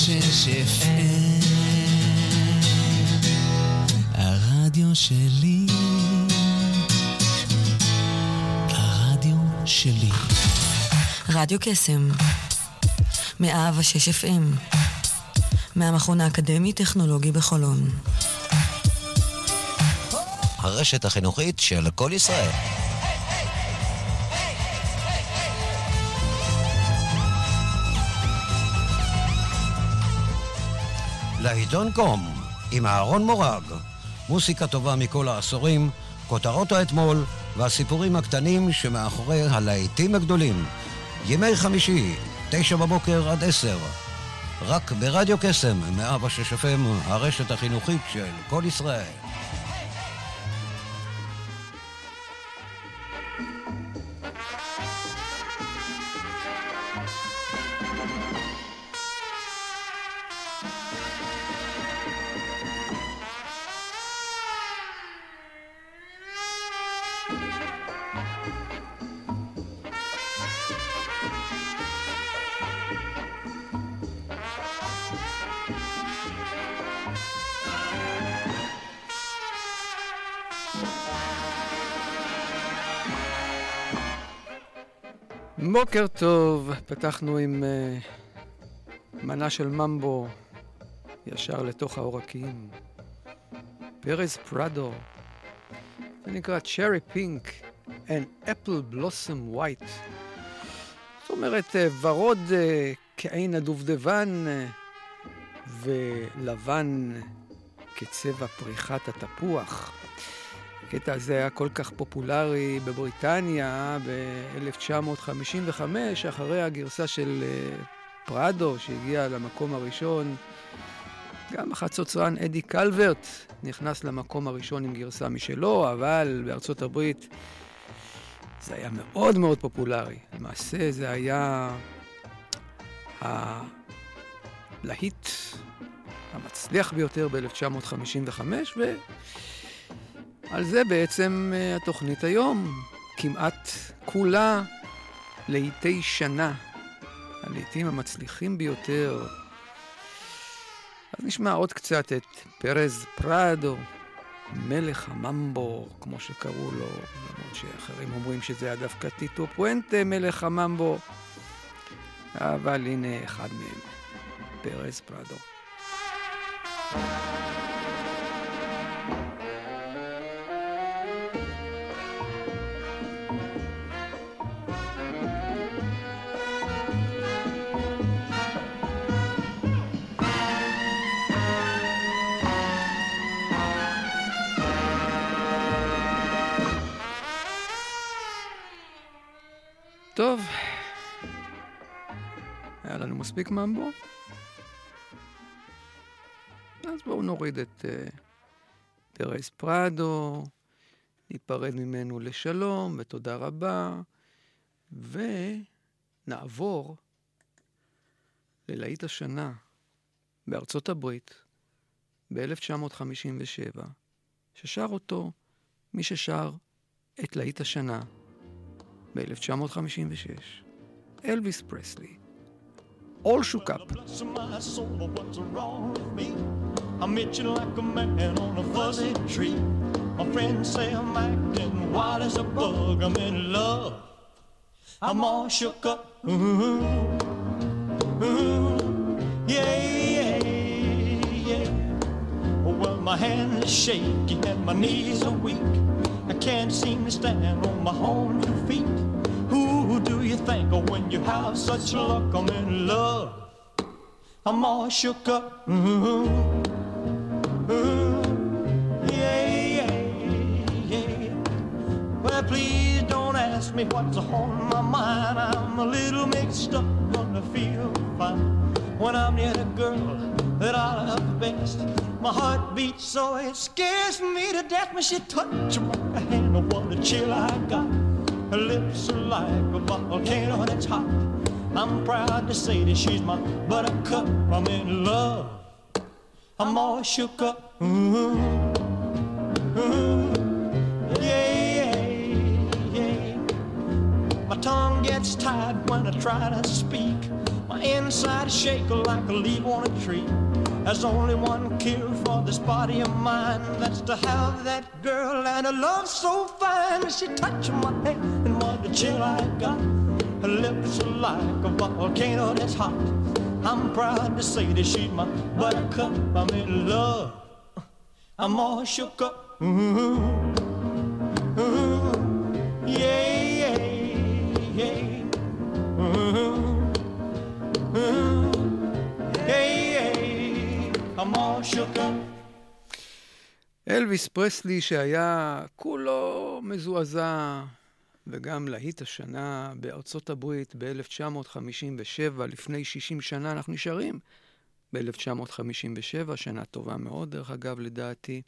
FM הרדיו שלי הרדיו שלי רדיו קסם 106 FM מהמכון האקדמי טכנולוגי בחולון. הרשת החינוכית של כל ישראל. לעיתון קום עם אהרון מורג, מוסיקה טובה מכל העשורים, כותרות האתמול והסיפורים הקטנים שמאחורי הלהיטים הגדולים. ימי חמישי, 9 בבוקר עד 10, רק ברדיו קסם 106 FM, הרשת החינוכית של כל ישראל. בוקר טוב, פתחנו עם מנה של ממבו ישר לתוך העורקים. פרז פרדו, זה נקרא Cherry Pink and Apple Blossom White. זאת אומרת ורוד כעין הדובדבן ולבן כצבע פריחת התפוח. הקטע הזה היה כל כך פופולרי בבריטניה ב-1955, אחרי הגרסה של פרדו שהגיע למקום הראשון. גם החצוצרן אדי קלברט נכנס למקום הראשון עם גרסה משלו, אבל בארצות הברית זה היה מאוד מאוד פופולרי. למעשה זה היה הלהיט המצליח ביותר ב-1955, על זה בעצם התוכנית היום, כמעט כולה להיטי שנה, הלהיטים המצליחים ביותר. אז נשמע עוד קצת את פרז פרדו, מלך הממבו, כמו שקראו לו, למרות שאחרים אומרים שזה היה דווקא טיטו פואנטה, מלך הממבו, אבל הנה אחד מהם, פרז פרדו. טוב, היה לנו מספיק ממבו, אז בואו נוריד את פרז פרדו, ניפרד ממנו לשלום ותודה רבה, ונעבור ללהיט השנה בארצות הברית ב-1957, ששר אותו מי ששר את להיט השנה ב-1956, אלוויס פרסלי. All shook up. I met you like a man on a fuzzy tree. My friends say I'm acting wild as a bug. I'm in love. I'm all shook up. Yeah, yeah, yeah. Well, my hands are shaky and my knees are weak. I can't seem to stand on my own 2 feet. Who do you think of when you have such luck? I'm in love. I'm all shook up. Yeah, yeah, yeah. Well, please don't ask me what's on my mind. I'm a little mixed up, gonna feel fine when I'm near the girl that I love best. My heart beats so it scares me to death when she touches my hand. Oh, what a chill I got. Her lips are like a volcano that's hot. I'm proud to say that she's my buttercup. I'm in love. I'm all shook up. Yeah, yeah, yeah. My tongue gets tied when I try to speak. My my inside shake like a leaf on a tree. There's only one cure for this body of mine, that's to have that girl and a love so fine. She touched my hand and what the chill I got. Her lips are like a volcano that's hot. I'm proud to say that she's my buttercup. I'm in love. I'm all shook up. Yeah, yeah, yeah. I'm all shook up. אלוויס פרסלי שהיה כולו מזועזע, וגם להיט השנה בארצות הברית ב-1957, לפני 60 שנה, אנחנו נשארים ב-1957, שנה טובה מאוד דרך אגב לדעתי.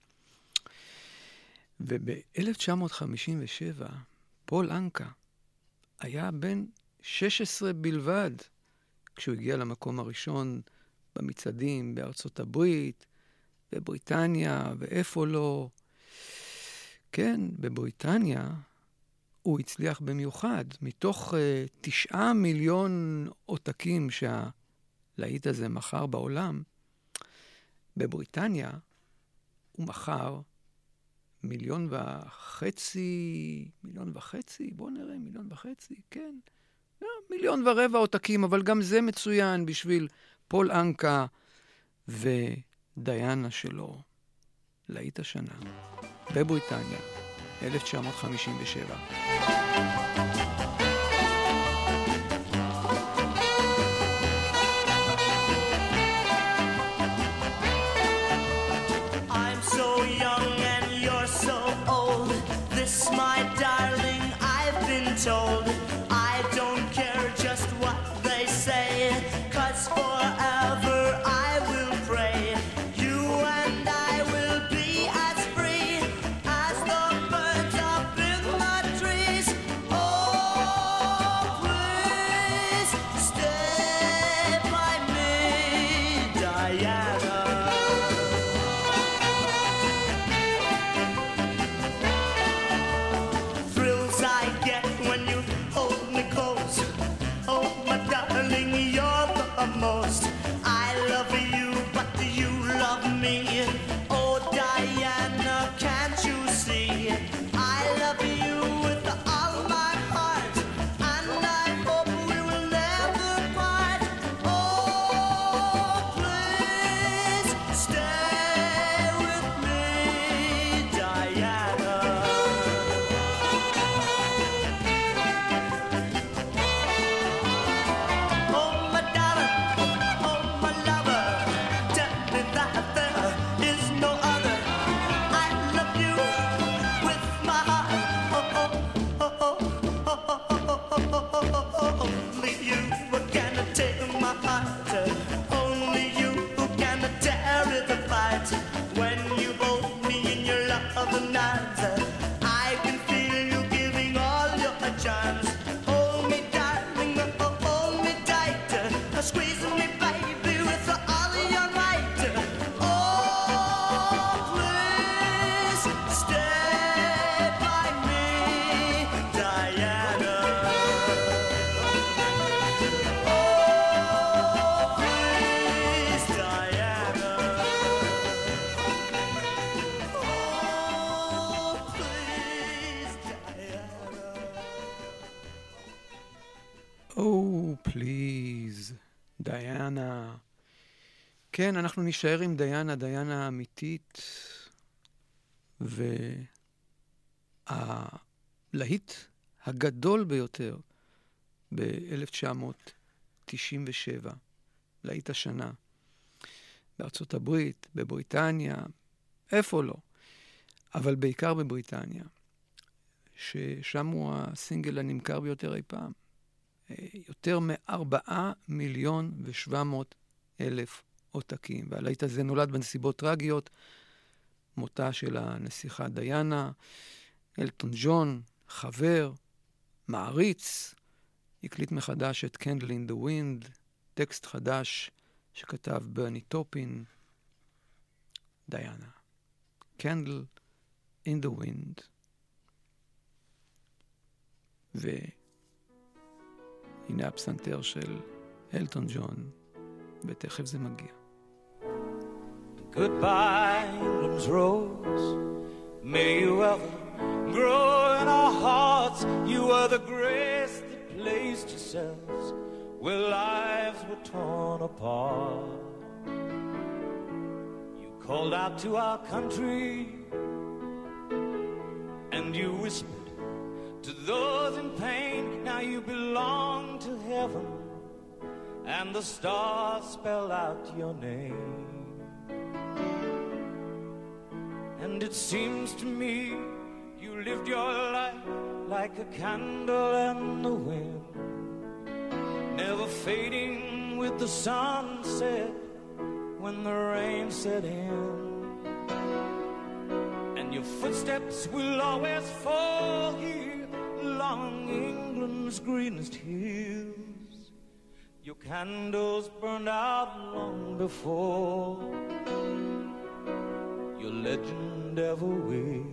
וב-1957 פול אנקה היה בן 16 בלבד, כשהוא הגיע למקום הראשון במצעדים בארצות הברית, בבריטניה, ואיפה לא. כן, בבריטניה הוא הצליח במיוחד. מתוך 9 מיליון עותקים שהלהיט הזה מכר בעולם, בבריטניה הוא מכר 1.5 מיליון, בואו נראה, 1.5 מיליון, כן. 1.25 מיליון עותקים, אבל גם זה מצוין בשביל פול אנקה ודיינה שלו. להיט השנה בבריטניה, 1957. I'm so young and you're so old. This, my darling, I've been told. I don't care just what they say, 'cause forever I will pray. You and I will be as free as the birds up in the trees. Oh, please stay by me, Diana. Thrills I get when you hold me close. Oh, my darling, you're the most. I love you, but you love me. Oh, Diana, can't you see? I love you with all my heart, and I hope we will never part. Oh, please stay with me, Diana. Oh, my darling, oh, my lover, tell me that there is no other. I love you with my heart. Oh, oh, oh, oh, oh, oh, oh. Only you can take my heart. Only you can tear it apart. When you hold me in your loving arms, I can feel you giving all your charms. Hold me, darling, hold me tight. Squeeze me, baby, with all your might. Oh, please stay by me, Diana. Oh, please, Diana. Oh, please, Diana. Oh, please, דיינה. כן, אנחנו נשאר עם דיינה, דיינה אמיתית. והלהיט הגדול ביותר ב-1997, להיט השנה, בארצות הברית, בבריטניה, איפה לא, אבל בעיקר בבריטניה, ששם הוא הסינגל הנמכר ביותר אי פעם. יותר מ4,700,000 עותקים. והלהיט הזה נולד בנסיבות טרגיות, מותה של הנסיכה דיינה, אלטון ג'ון, חבר, מעריץ, הקליט מחדש את Candle in the Wind, טקסט חדש שכתב ברני טופין, דיינה. Candle in the Wind. והנה הפסנתר של אלטון ג'ון, ותכף זה מגיע. Goodbye, England's rose. May you ever grow in our hearts. You are the grace that placed yourselves where lives were torn apart. You called out to our country, and you whispered to those in pain. Now you belong to heaven, and the stars spell out your name. And it seems to me you lived your life like a candle in the wind, never fading with the sunset when the rain set in. And your footsteps will always fall here along England's greenest hills. Your candles burned out long before your legend ever will.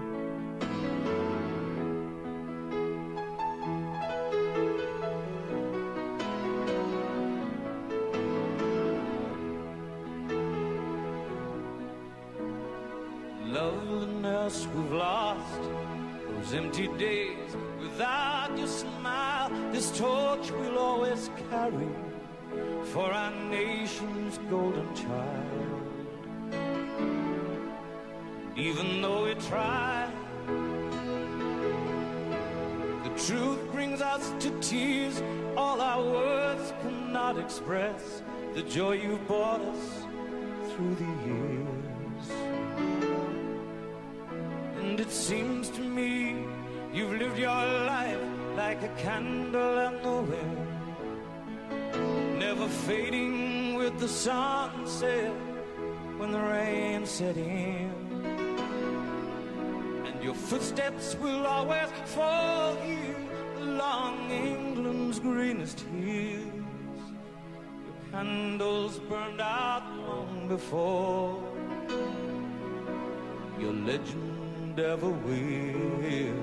Loveliness we've lost, those empty days without your smile. This torch we'll always carry for our nation's golden child. Even though we try, the truth brings us to tears. All our words cannot express the joy you've brought us through the years. And it seems to me you've lived your life like a candle in the wind, never fading with the sunset when the rain set in. Your footsteps will always fall here along England's greenest hills. Your candles burned out long before your legend ever will.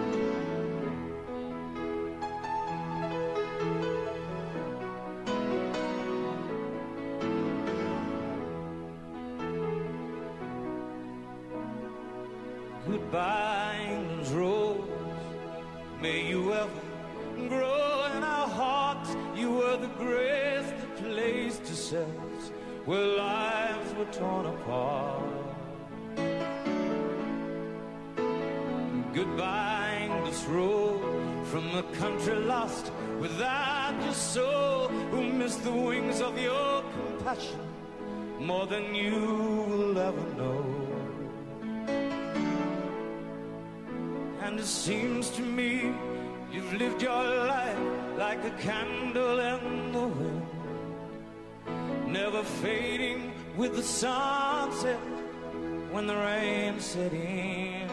Goodbye, England's rose. May you ever grow in our hearts. You were the grace that placed yourselves where lives were torn apart. Goodbye, England's rose, from the country lost without your soul, who missed the wings of your compassion more than you will ever know. And it seems to me you've lived your life like a candle in the wind, never fading with the sunset when the rain set in.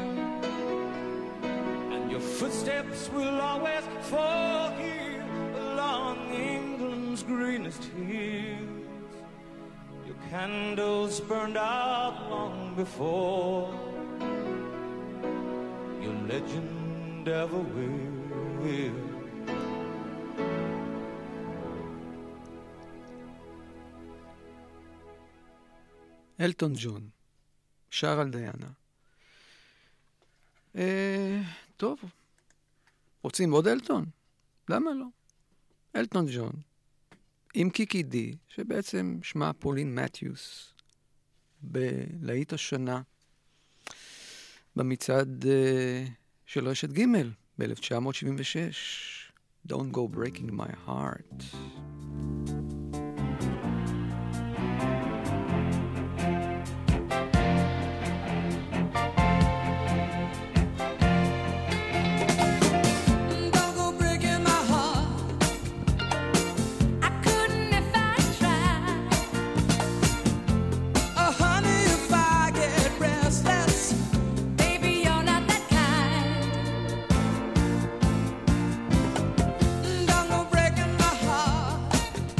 And your footsteps will always fall here along England's greenest hills. Your candles burned out long before your legend ever will. אלטון ג'ון, שר על דיאנה. טוב, רוצים עוד אלטון? למה לא? אלטון ג'ון, עם קיקי די, שבעצם שמה פולין מתיוס, בלהיט השנה, במצעד של רשת ג' ב-1976, Don't Go Breaking My Heart. Don't go breaking my heart.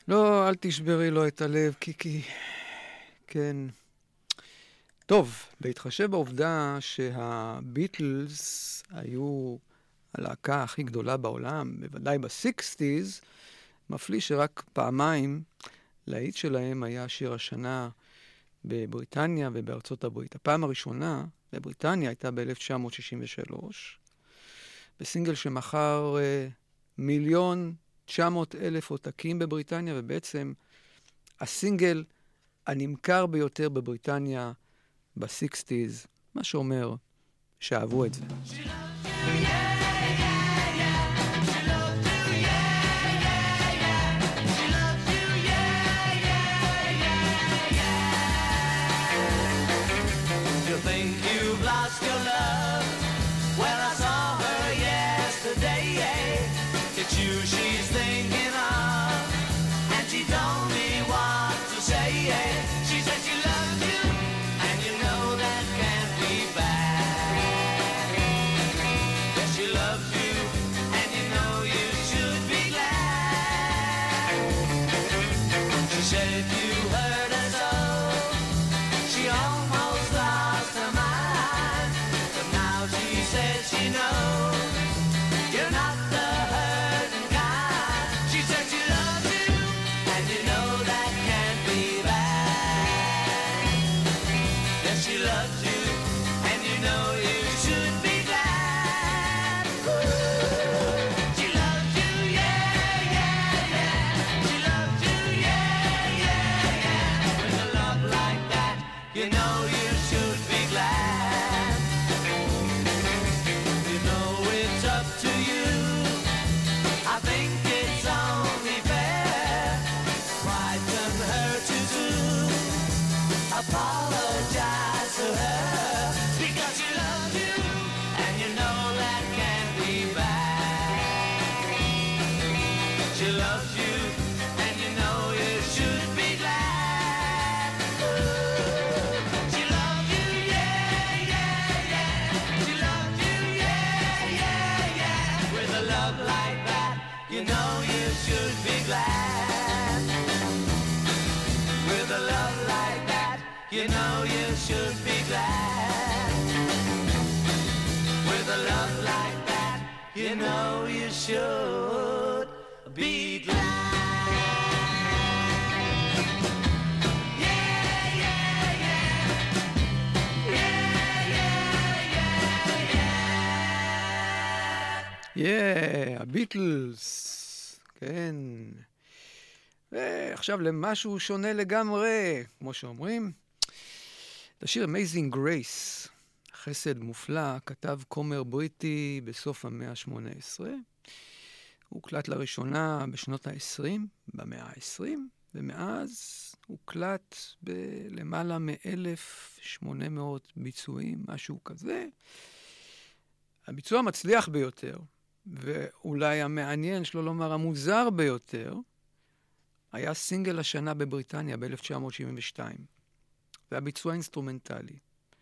לא, אל תשברי לו את הלב, קיקי. כן. טוב, בהתחשב בעובדה שהביטלס היו הלהקה הכי גדולה בעולם, בוודאי ב-60s, מפליא שרק פעמיים להיט שלהם היה שיר השנה בבריטניה ובארצות הברית. הפעם הראשונה בבריטניה הייתה ב-1963, בסינגל שמכר 1,900,000 עותקים בבריטניה, ובעצם הסינגל הנמכר ביותר בבריטניה ב-60s, מה שאומר שאהבו את זה. You think you've lost your love? Well, I saw her yesterday. It's you she's thinking of, and she told me what to say. She said she loves you, and you know that can't be bad. Yes, she loves you, and you know you should be glad. She said you hurt her so, she almost lost her mind, but now she says she knows you're not the hurting kind. She said she loves you, and you know that can't be bad. Yes, she loves you, and you know you should be glad. She loves you, yeah, yeah, yeah. She loves you, yeah, yeah, yeah. With a love like that, you know you should be glad. You know it's up to you. I think it's only fair. Pride can hurt you too. Apologize to her, because she loves you, and you know that can't be bad. She loves you, and you know you should be glad. She loves you, yeah, yeah, yeah. She loves you, yeah, yeah, yeah. With a love like that, you know you should be glad. With a love like that, you know you should be glad. With a love like that, you know you should be glad. Yeah, yeah, yeah. Yeah, yeah, yeah, yeah. הביטלס, כן. ועכשיו למשהו שונה לגמרי, כמו שאומרים. את השיר Amazing Grace, חסד מופלא, כתב כומר בריטי בסוף המאה ה-18. הוא הוקלט לראשונה בשנות ה-20, במאה ה-20, ומאז הוקלט בלמעלה מ-1,800 ביצועים, משהו כזה. הביצוע המצליח ביותר, ואולי המעניין, שלא לומר המוזר ביותר, היה סינגל השנה בבריטניה ב-1972. והביצוע אינסטרומנטלי.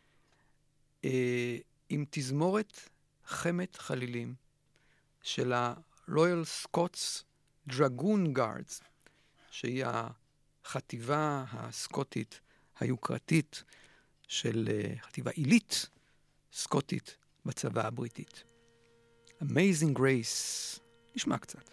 עם תזמורת חמת חלילים של ה-Royal Scots Dragoon Guards, שהיא החטיבה הסקוטית היוקרתית של חטיבה עילית סקוטית בצבא הבריטית. Amazing Grace. נשמע קצת.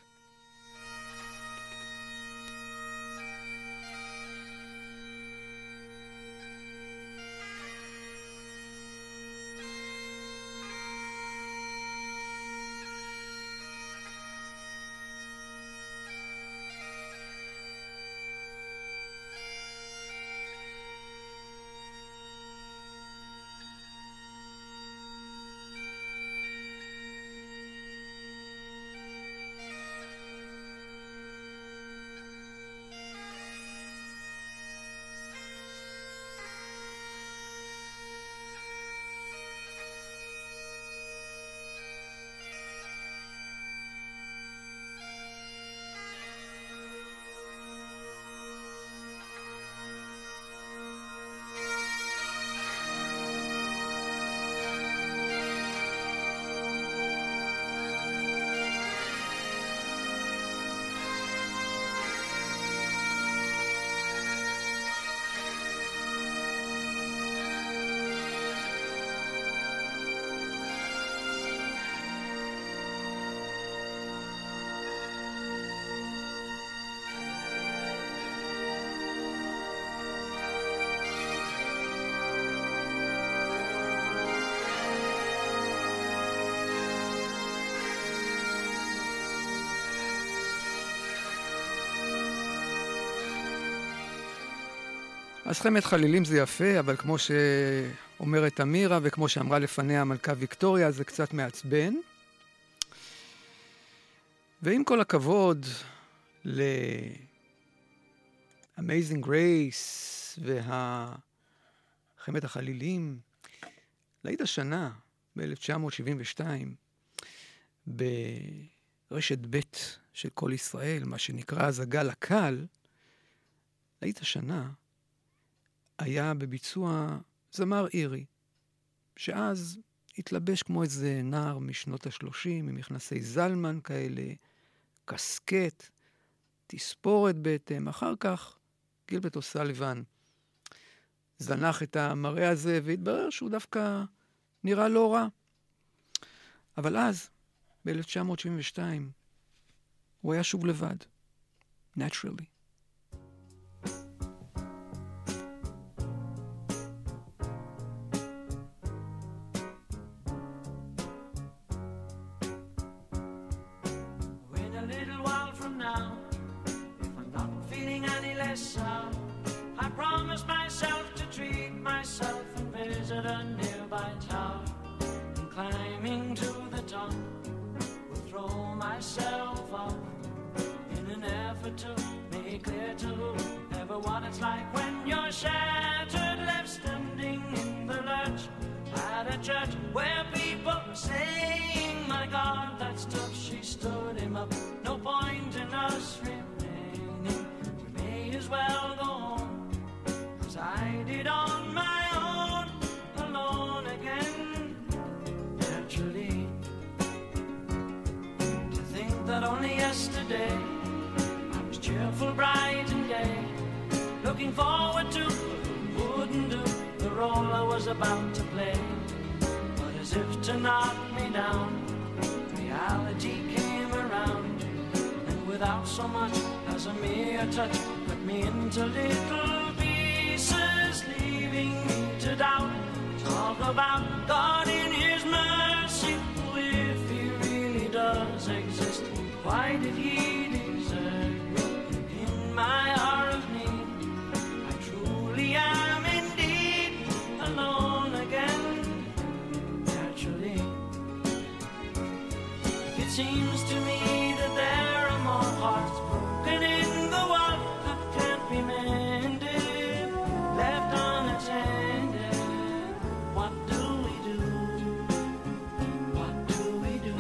אז חמת חלילים זה יפה, אבל כמו שאומרת אמירה, וכמו שאמרה לפניה המלכה ויקטוריה, זה קצת מעצבן. ועם כל הכבוד ל-Amazing Grace חמת החלילים, להיט השנה, ב-1972, ברשת ב' של כל ישראל, מה שנקרא אז הגל הקל, להיט השנה היה בביצוע זמר אירי, שאז התלבש כמו איזה נער משנות ה-30, עם מכנסי זלמן כאלה, קסקט, תספורת בהתאם. אחר כך גילברט אוסליבן זנח את המראה הזה, והתברר שהוא דווקא נראה לא רע. אבל אז, ב-1972, הוא היה שוב לבד. Naturally. I promised myself to treat myself and visit a nearby tower, and climbing to the top will throw myself up in an effort to make clear to whoever what it's like when you're shattered, left standing in the lurch at a church where people were saying, my God, that's tough. She stood him up, no point in us remaining, we may as well go on, 'cause I did on my own, alone again. Naturally, to think that only yesterday I was cheerful, bright and gay, looking forward to what wouldn't do the role I was about to play. But as if to knock me down, reality came around, and without so much as a mere touch, cut me into little pieces, leaving me to doubt. Talk about God in His mercy, if He really does exist, why did He desert me in my hour of need? I truly am indeed alone again. Naturally, it seems to me that there are more hearts broken in the world that can't be mended, left unattended. What do we do? What do we do?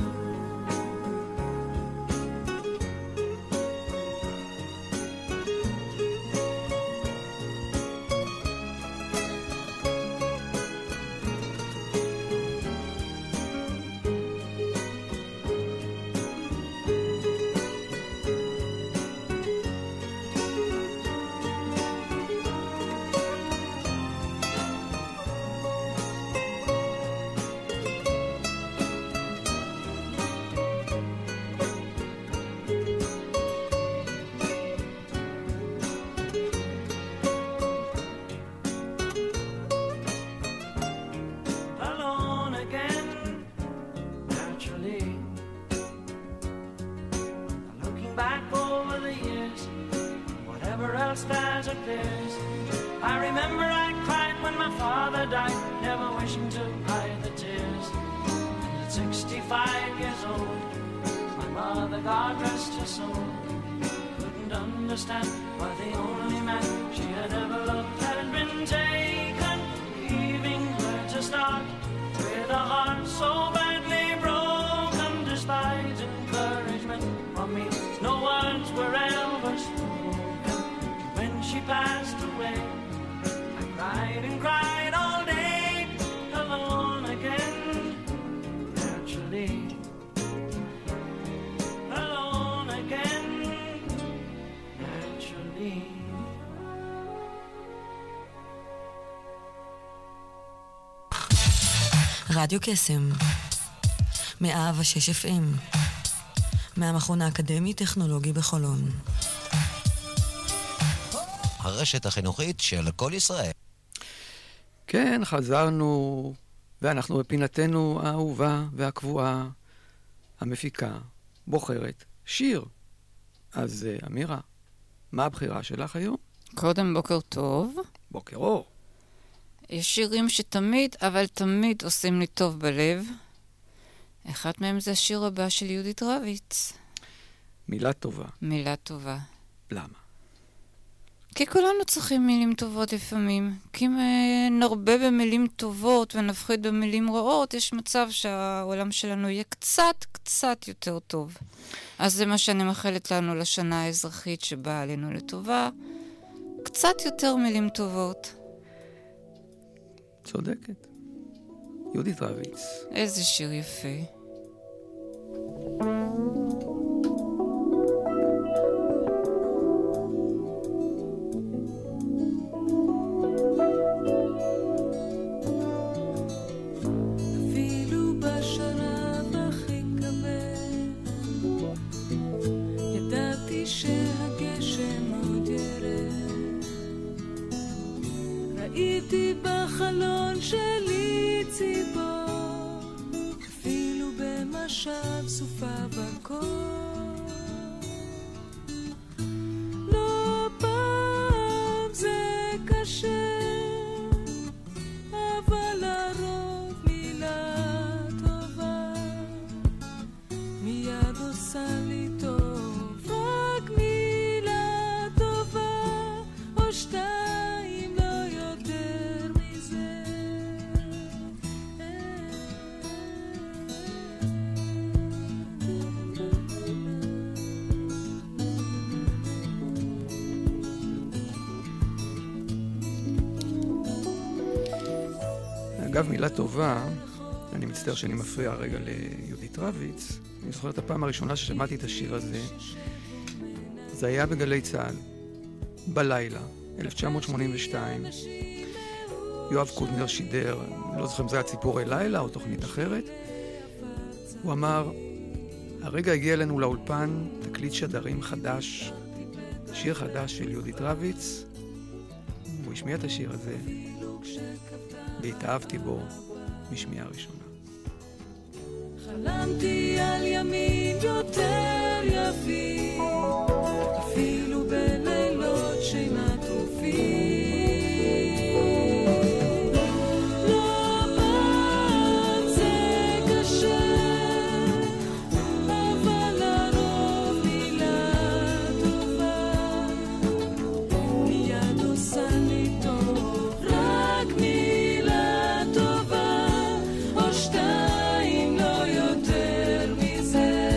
Alone again, naturally. Looking back over the years, whatever else that appears, I remember I cried when my father died, never wishing to hide the tears. And at 65 years old, my mother, God rest her soul, couldn't understand why the only man she had ever loved had been taken, leaving her to start with a heart so badly broken. Despite encouragement from me, no words were ever spoken. When she passed away, I cried and cried all day, alone again. Naturally, alone again. Naturally. רדיו קסם 106 FM מהמכון האקדמי-טכנולוגי בחולון. הרשת החינוכית של כל ישראל. כן, חזרנו, ואנחנו בפינתנו האהובה והקבועה, המפיקה, בוחרת, שיר. אז אמירה, מה הבחירה שלך היום? קודם בוקר טוב. בוקר אור. יש שירים שתמיד, אבל תמיד עושים לי טוב בלב. אחד מהם זה השיר הבא של יהודית רביץ. מילה טובה. מילה טובה. למה? כי כולנו צריכים מילים טובות לפעמים. כי אם נרבה במילים טובות ונפחית במילים רעות, יש מצב שהעולם שלנו יהיה קצת יותר טוב. אז זה מה שאני מאחלת לנו לשנה האזרחית שבאה עלינו לטובה. קצת יותר מילים טובות. צודקת. יהודית רביץ. איזה שיר יפה. אפילו בשלב הכי כבד ידעתי שהגשם עוד ירד. ראיתי בחלון שלי ציפור, אפילו במשב סופה בקור. לא פעם זה קשה, אבל לרוב מילה טובה מיד עושה לי טוב. רק מילה טובה או שתיים, לא יותר מזה. אגב, מילה טובה, אני מצטער שאני מפריע רגע ליהודית רביץ. אני זוכר את הפעם הראשונה ששמעתי את השיר הזה. זה היה בגלי צהל, בלילה, 1982. יואב קוטנר שידר, לא זוכר אם זה היה ציפורי לילה או תוכנית אחרת. הוא אמר, הרגע הגיע אלינו לאולפן תקליט שדרים חדש, שיר חדש של יהודית רביץ. הוא השמיע את השיר הזה, והתאהבתי בו משמיעה ראשונה. חלמתי על ימים יותר יפים, אפילו בלילות שינה טרופים. לא פעם זה קשה, אבל לרוב מילה טובה מיד עושה לי טוב. רק מילה טובה או שתיים, לא יותר מזה.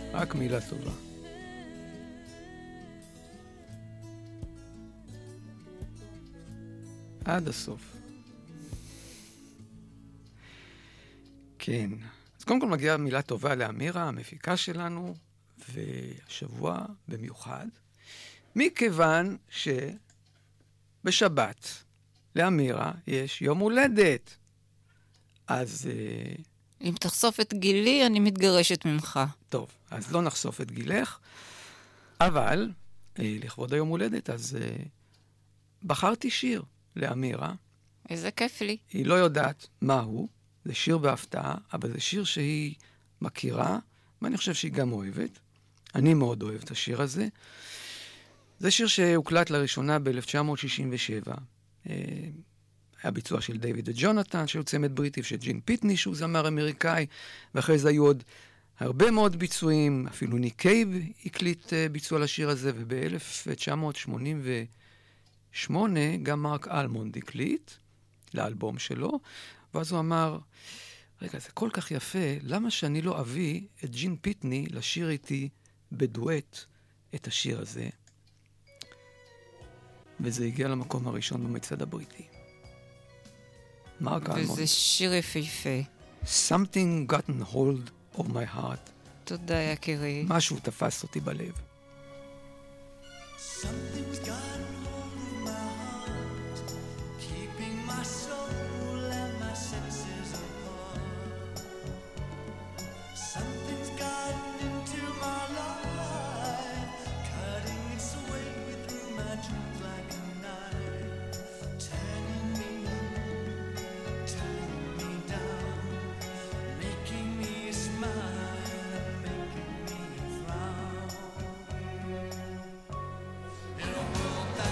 רק מילה טובה. עד הסוף. כן. אז קודם כל מגיעה מילה טובה לאמירה, המפיקה שלנו, והשבוע במיוחד, מכיוון שבשבת לאמירה יש יום הולדת. אז... אם תחשוף את גילי, אני מתגרשת ממך. טוב, אז לא נחשוף את גילך, אבל לכבוד היום הולדת, אז בחרתי שיר לאמירה. איזה כיף לי. היא לא יודעת מהו, זה שיר בהפתעה, אבל זה שיר שהיא מכירה, ואני חושב שהיא גם אוהבת. אני מאוד אוהב את השיר הזה. זה שיר שהוקלט לראשונה ב-1967. היה ביצוע של דיוויד וג'ונתן, שהוא צמד בריטי, של ג'ין פיטני, שהוא זמר אמריקאי, ואחרי זה היו עוד הרבה מאוד ביצועים, אפילו ניק קייב הקליט ביצוע לשיר הזה, וב-1988 גם מרק אלמונד הקליט לאלבום שלו, ואז הוא אמר, רגע, זה כל כך יפה, למה שאני לא אביא את ג'ין פיטני לשיר איתי בדואט את השיר הזה? וזה הגיע למקום הראשון במצעד הבריטי. מרק אלמונד. וזה שיר יפהפה. Something gotten hold of my heart. תודה, יקירי. משהו תפס אותי בלב. Something's gotten hold of my heart, keeping my soul and my senses apart. Something's gotten into my life, cutting its way through my dreams like a knife, turning me down, making me smile and making me frown. In a world that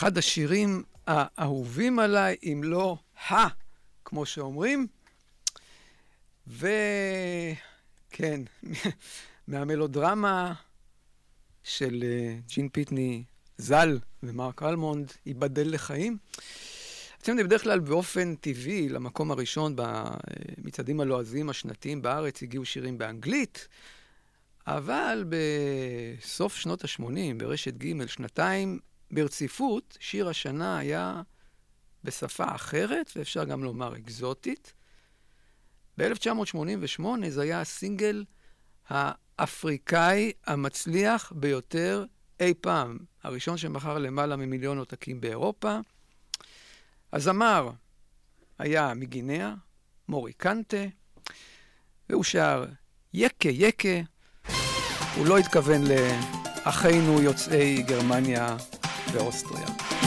אחד השירים האהובים עליי, אם לא כמו שאומרים. וכן, מהמלודרמה של ג'ין פיטני ז"ל ומרק אלמונד, ייבדל לחיים. אתם יודעים, בדרך כלל באופן טבעי, למקום הראשון במצעדים הלועזיים השנתיים בארץ הגיעו שירים באנגלית, אבל בסוף שנות ה-80, ברשת ג' שנתיים ברציפות, שיר השנה היה בשפה אחרת, ואפשר גם לומר אקזוטית. ב-1988 זה היה הסינגל האפריקאי המצליח ביותר אי פעם, הראשון שמכר למעלה ממיליון עותקים באירופה. הזמר היה מגינאה, מורי קנטה, והוא שר יקה יקה. הוא לא התכוון לאחינו יוצאי גרמניה ואוסטריה.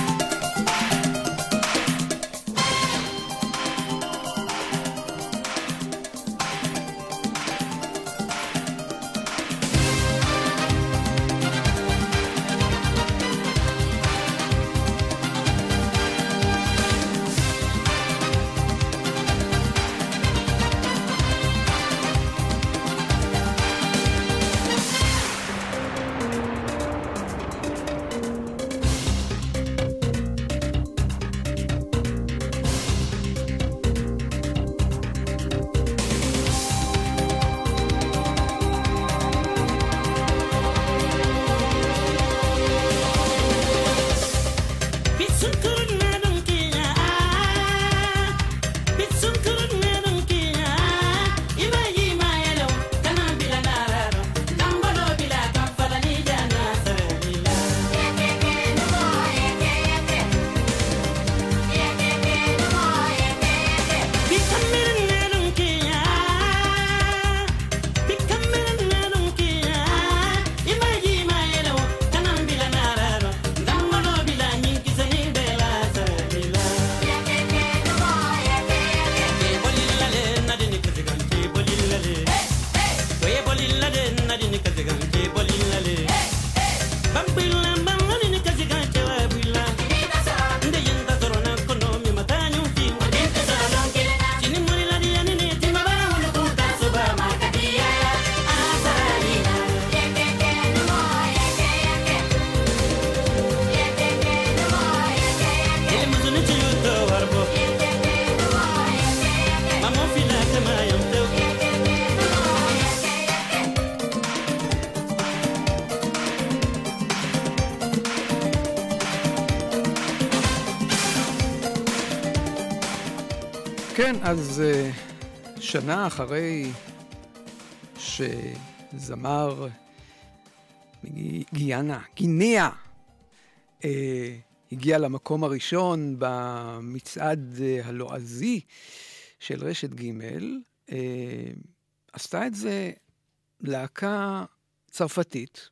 כן, אז שנה אחרי שזמר גינאה הגיע למקום הראשון במצעד הלועזי של רשת ג', עשתה את זה להקה צרפתית,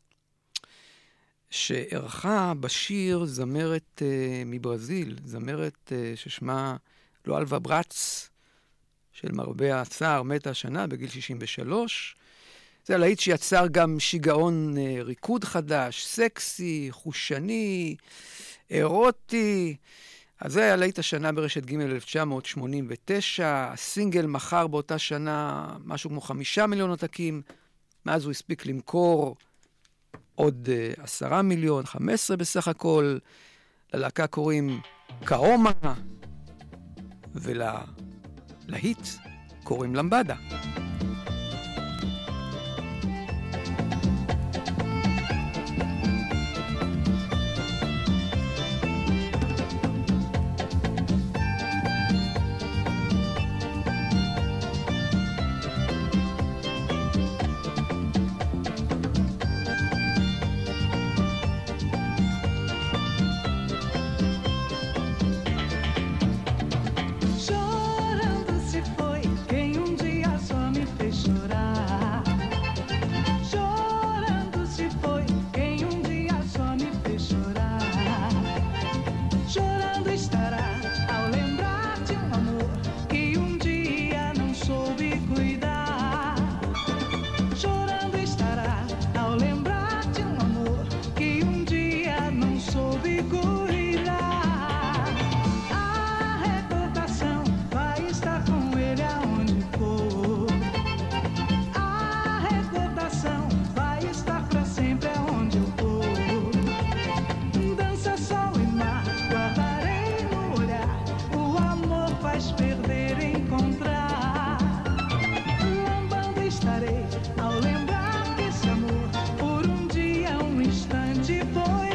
שערכה בשיר זמרת מברזיל, זמרת ששמה לואלבה ברץ, של מרבה הצער, מתה השנה בגיל 63. זה הלהיט שיצר גם שיגעון ריקוד חדש, סקסי, חושני, אירוטי. אז זה היה להיט השנה ברשת ג' 1989. הסינגל מכר באותה שנה משהו כמו 5 מיליון עותקים. מאז הוא הספיק למכור עוד 10 מיליון, 15 בסך הכל. ללהקה קוראים קאומה, ולהיט קוראים למבדה. Chorando se foi quem um dia sua estarei ao lembrar que esse amor por um dia, um instante foi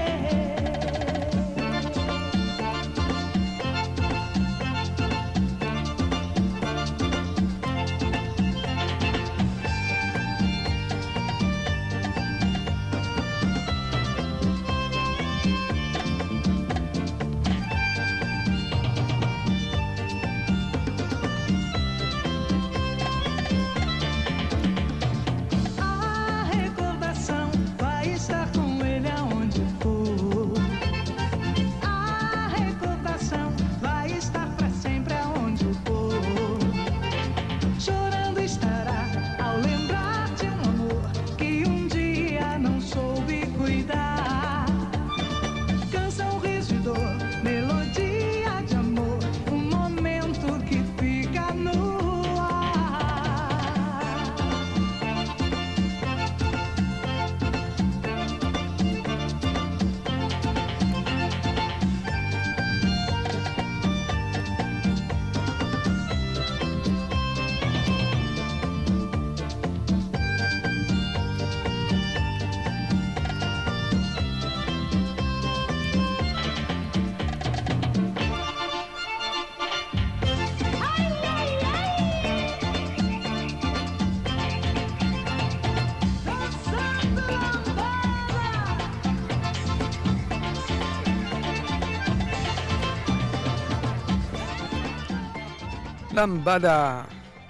למבדה.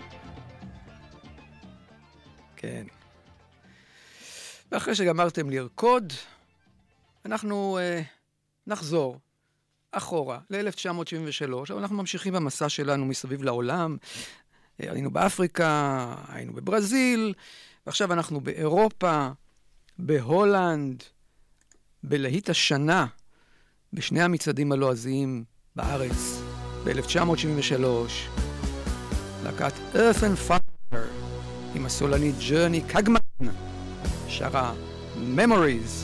כן. ואחרי שגמרתם לרקוד, אנחנו נחזור אחורה ל-1973, אבל אנחנו ממשיכים במסע שלנו מסביב לעולם. היינו באפריקה, היינו בברזיל, ועכשיו אנחנו באירופה, בהולנד, בלהיט השנה, בשני המצעדים הלועזיים בארץ, ב-1973, להקת Earth and Fire, עם הסולנית ג'רני קגמן, שרה Memories.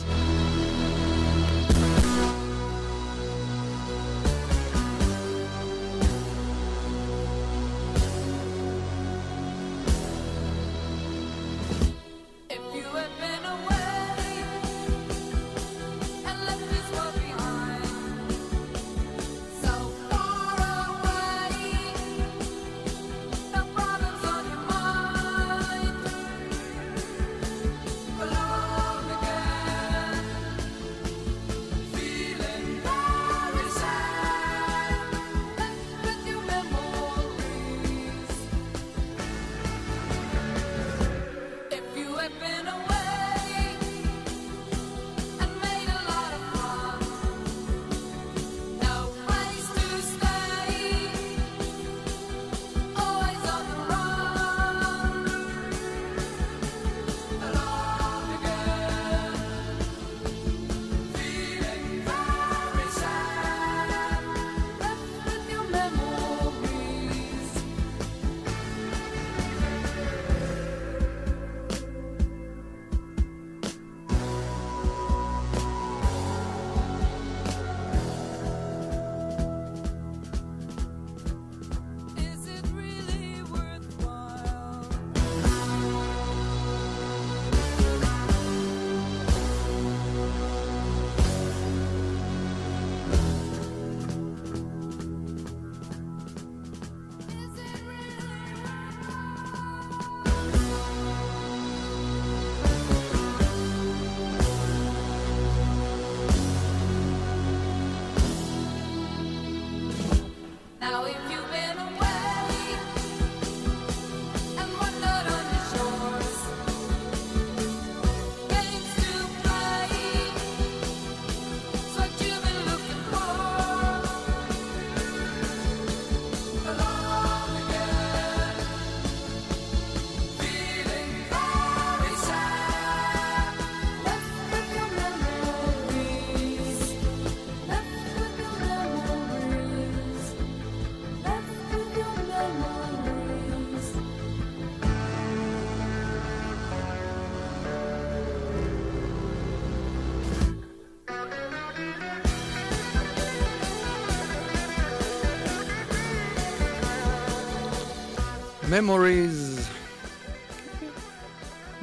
Memories,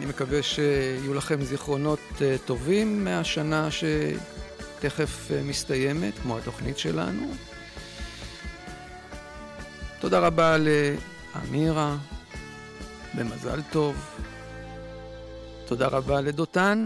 אני מקווה שיהיו לכם זיכרונות טובים מהשנה שתכף מסתיימת, כמו התוכנית שלנו. תודה רבה לאמירה, במזל טוב. תודה רבה לדותן.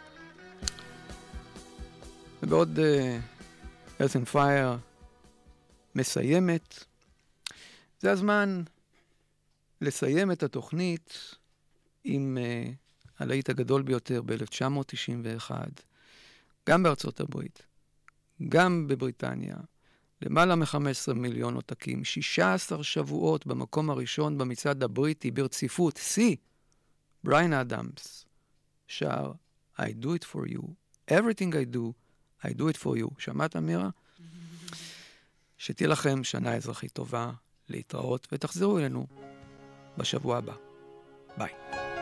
ובעוד Earth and Fire מסיימת, זה הזמן לסיים את התוכנית עם הלהיט הגדול ביותר ב-1991, גם בארצות הברית, גם בבריטניה, למעלה מ-15 מיליון עותקים, 16 שבועות במקום הראשון במצעד הבריטי ברציפות, C, בריין אדמס, שר I do it for you, everything I do it for you. שמעת, אמירה? שתהיה לכם שנה אזרחית טובה, להתראות, ותחזרו אלינו בשבוע הבא. ביי.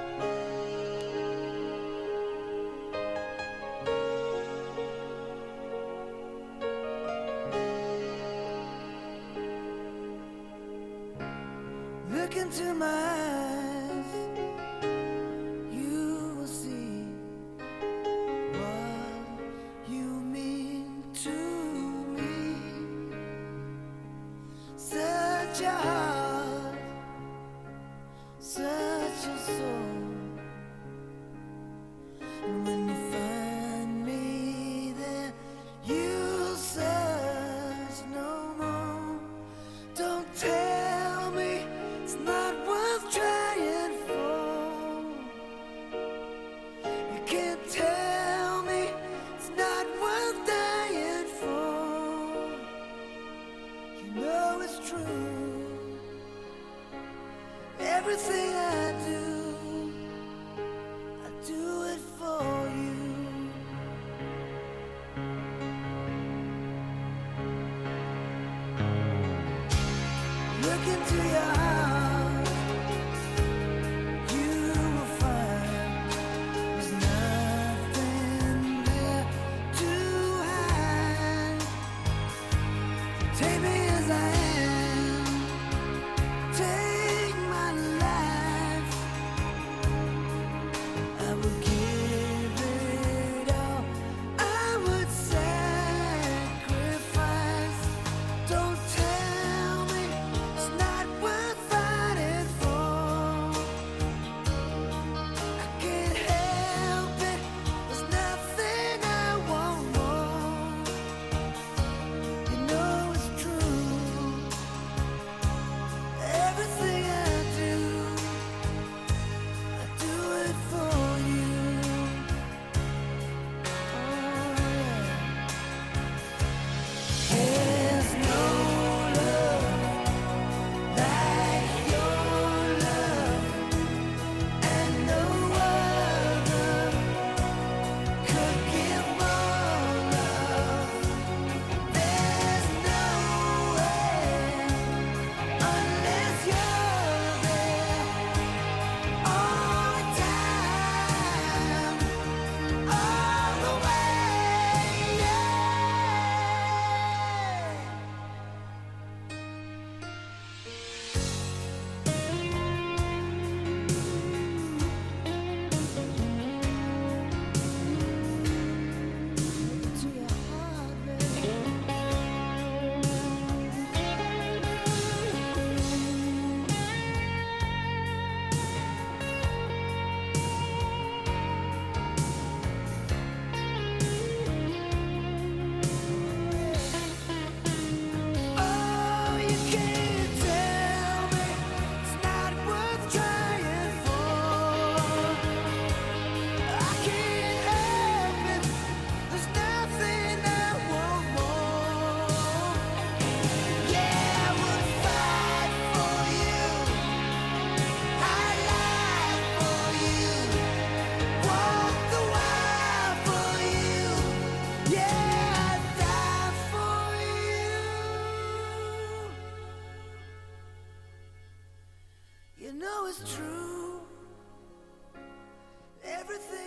Look into my eyes, you will see what you mean to me. Such a heart, such a soul. And when you find me there, you'll search no more. Don't tell me it's not worth trying for. You can't tell me it's not worth dying for. You know it's true. Everything I do it for you. Look into your heart, you will find there's nothing there to hide. Take me as I am, take my life. I would give it all, I would sacrifice. Don't tell me it's not worth fighting for. I can't help it, there's nothing I want more. You know it's true. Everything I do it for you. Oh yeah. There's no love like your love, and no other could give more love. There's no way unless you're there all the time, all the way. Yeah. To your heart, baby. Oh, you can't tell me it's not worth trying for. I can't help it, there's nothing I want more. Yeah, I would fight for you, I lie for you, walk the wire for you. Yeah, I'd die for you. You know it's true. Everything